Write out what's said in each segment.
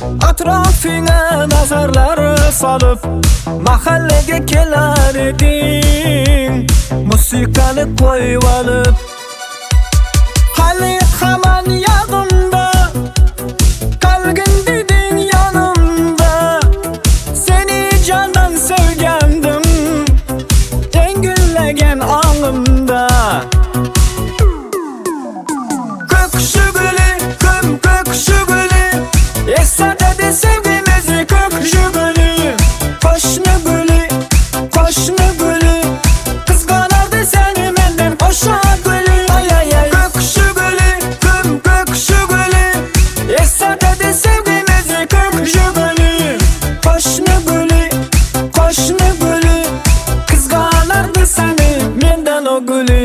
Atrofingga nazarlar solib mahallaga kelar eding, musiqani qo'yib olib. Hali hamon yodimda, qolgin deding yonimda. Seni jondan sevgandim, engillagan ongimda. Ko'kshi guli, ko'kshi guli, eslatadi sevgimizni ko'kshi guli. Qo'shni guli, qo'shni guli, qizg'anardi seni mendan o'sha guli. Ko'kshi guli, ko'kshi guli, eslatadi sevgimizni ko'kshi guli. Qo'shni guli, qo'shni guli, qizg'anardi seni mendan o guli.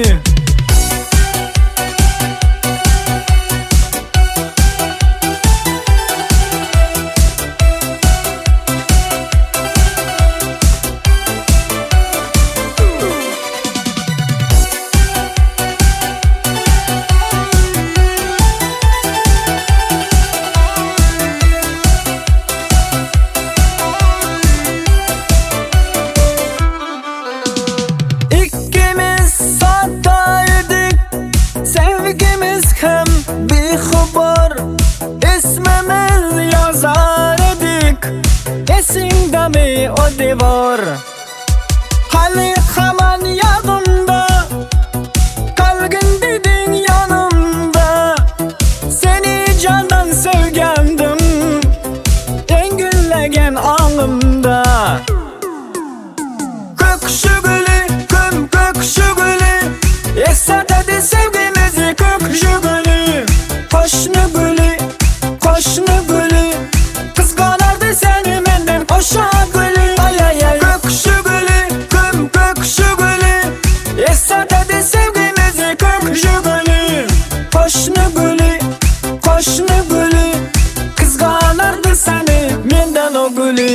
Sevgimiz hem bexabar, ismimiz yazar edik, esingdami o devor. Hali hamon yodimda, qolgin deding yonimda. Seni jondan sevgandim, engillagan ongimda. Ko'kshi guli, ko'kshi guli, eslatadi sevgimizni ko'kshi guli. Qo'shni guli, qo'shni guli, qizg'anardi seni mendan o'sha guli. Ko'kshi guli, ko'kshi guli, eslatadi sevgimizni ko'kshi guli. Qo'shni guli, qo'shni guli, qizg'anardi seni mendan o guli.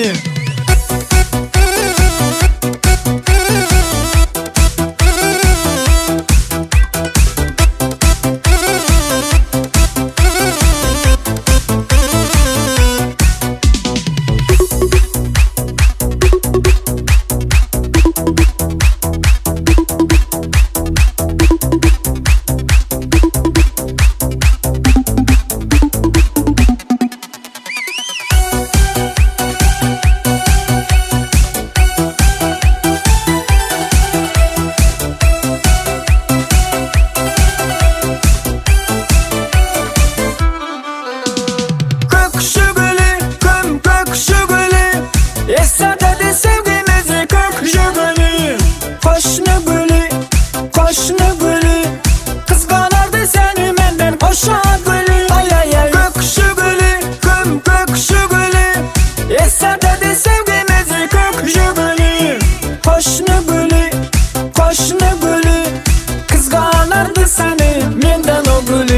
Eslatadi sevgimizni ko'kshi guli. Qo'shni guli, qo'shni guli, qizg'anardi seni mendan o'sha guli. Ko'kshi guli, ko'kshi guli, eslatadi sevgimizni ko'kshi guli. Qo'shni guli, qo'shni guli, qizg'anardi seni mendan o guli.